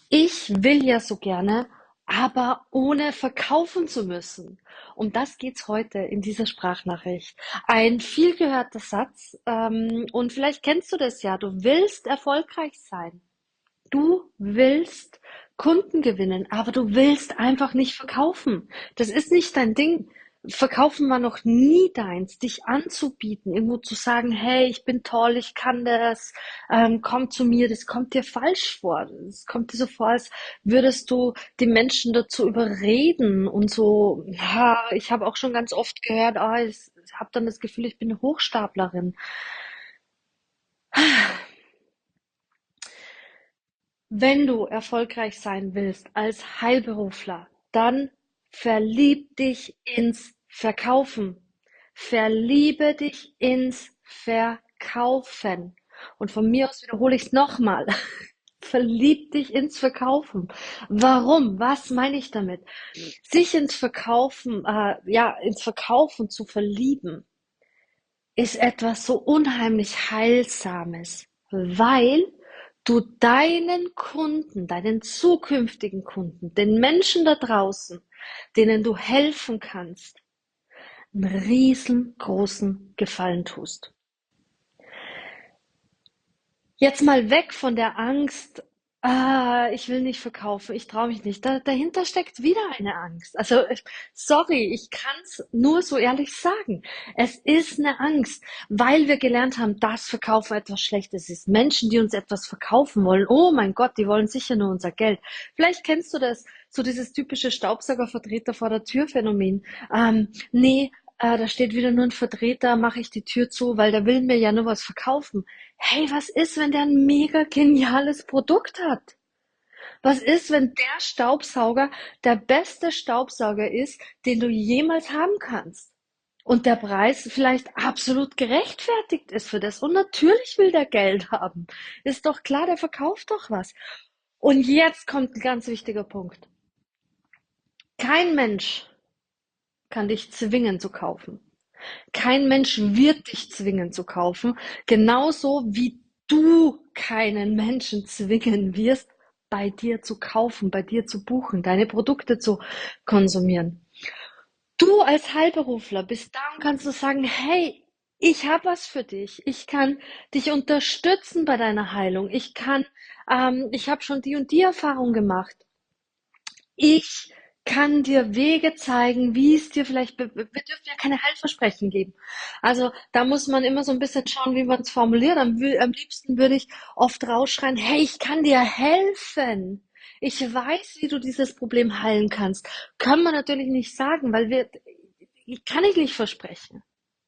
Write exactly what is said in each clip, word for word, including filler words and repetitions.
Ich will ja so gerne, aber ohne verkaufen zu müssen. Um das geht's heute in dieser Sprachnachricht. Ein viel gehörter Satz, ähm, und vielleicht kennst du das ja. Du willst erfolgreich sein. Du willst Kunden gewinnen, aber du willst einfach nicht verkaufen. Das ist nicht dein Ding. Verkaufen war noch nie deins, dich anzubieten, irgendwo zu sagen, hey, ich bin toll, ich kann das, ähm, komm zu mir, das kommt dir falsch vor. Es kommt dir so vor, als würdest du die Menschen dazu überreden und so, ja, ich habe auch schon ganz oft gehört, ah, ich habe dann das Gefühl, ich bin eine Hochstaplerin. Wenn du erfolgreich sein willst als Heilberufler, dann verlieb dich ins Verkaufen. Verliebe dich ins Verkaufen. Und von mir aus wiederhole ich es nochmal. Verlieb dich ins Verkaufen. Warum? Was meine ich damit? Sich ins Verkaufen, äh, ja, ins Verkaufen zu verlieben, ist etwas so unheimlich Heilsames, weil du deinen Kunden, deinen zukünftigen Kunden, den Menschen da draußen, denen du helfen kannst, einen riesengroßen Gefallen tust. Jetzt mal weg von der Angst, ah, ich will nicht verkaufen, ich traue mich nicht. Da, dahinter steckt wieder eine Angst. Also, ich- sorry, ich kann es nur so ehrlich sagen. Es ist eine Angst, weil wir gelernt haben, dass Verkaufen etwas Schlechtes ist. Menschen, die uns etwas verkaufen wollen, oh mein Gott, die wollen sicher nur unser Geld. Vielleicht kennst du das, so dieses typische Staubsaugervertreter vor der Tür Phänomen. Ähm, nee, äh, da steht wieder nur ein Vertreter, mache ich die Tür zu, weil der will mir ja nur was verkaufen. Hey, was ist, wenn der ein mega geniales Produkt hat? Was ist, wenn der Staubsauger der beste Staubsauger ist, den du jemals haben kannst? Und der Preis vielleicht absolut gerechtfertigt ist für das. Und natürlich will der Geld haben. Ist doch klar, der verkauft doch was. Und jetzt kommt ein ganz wichtiger Punkt. Kein Mensch kann dich zwingen zu kaufen. Kein Mensch wird dich zwingen zu kaufen, genauso wie du keinen Menschen zwingen wirst, bei dir zu kaufen, bei dir zu buchen, deine Produkte zu konsumieren. Du als Heilberufler bist da und kannst du sagen, hey, ich habe was für dich. Ich kann dich unterstützen bei deiner Heilung. Ich kann, ähm, ich habe schon die und die Erfahrung gemacht. Ich kann dir Wege zeigen, wie es dir vielleicht, wir dürfen ja keine Heilversprechen geben. Also da muss man immer so ein bisschen schauen, wie man es formuliert. Am, am liebsten würde ich oft rausschreien, hey, ich kann dir helfen. Ich weiß, wie du dieses Problem heilen kannst. Können wir natürlich nicht sagen, weil wir, kann ich nicht versprechen.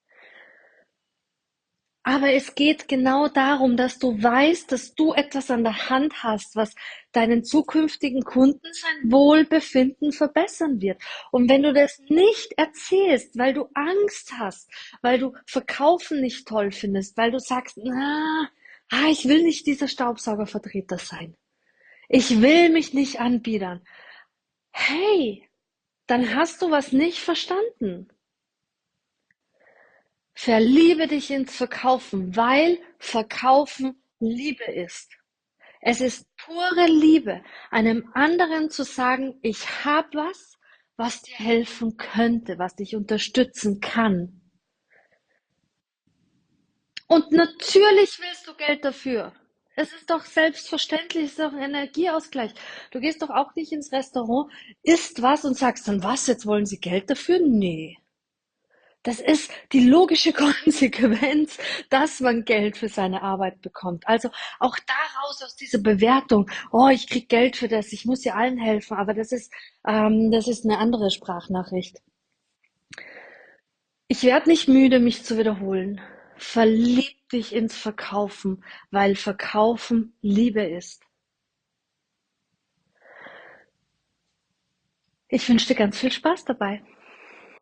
Aber es geht genau darum, dass du weißt, dass du etwas an der Hand hast, was deinen zukünftigen Kunden sein Wohlbefinden verbessern wird. Und wenn du das nicht erzählst, weil du Angst hast, weil du Verkaufen nicht toll findest, weil du sagst, na, ah, ich will nicht dieser Staubsaugervertreter sein. Ich will mich nicht anbiedern. Hey, dann hast du was nicht verstanden. Verliebe dich ins Verkaufen, weil Verkaufen Liebe ist. Es ist pure Liebe, einem anderen zu sagen, ich habe was, was dir helfen könnte, was dich unterstützen kann. Und natürlich willst du Geld dafür. Es ist doch selbstverständlich, es ist doch ein Energieausgleich. Du gehst doch auch nicht ins Restaurant, isst was und sagst dann, was, jetzt wollen sie Geld dafür? Nee. Das ist die logische Konsequenz, dass man Geld für seine Arbeit bekommt. Also auch daraus aus dieser Bewertung, oh, ich krieg Geld für das, ich muss ja allen helfen, aber das ist, ähm, das ist eine andere Sprachnachricht. Ich werde nicht müde, mich zu wiederholen. Verlieb dich ins Verkaufen, weil Verkaufen Liebe ist. Ich wünsche dir ganz viel Spaß dabei.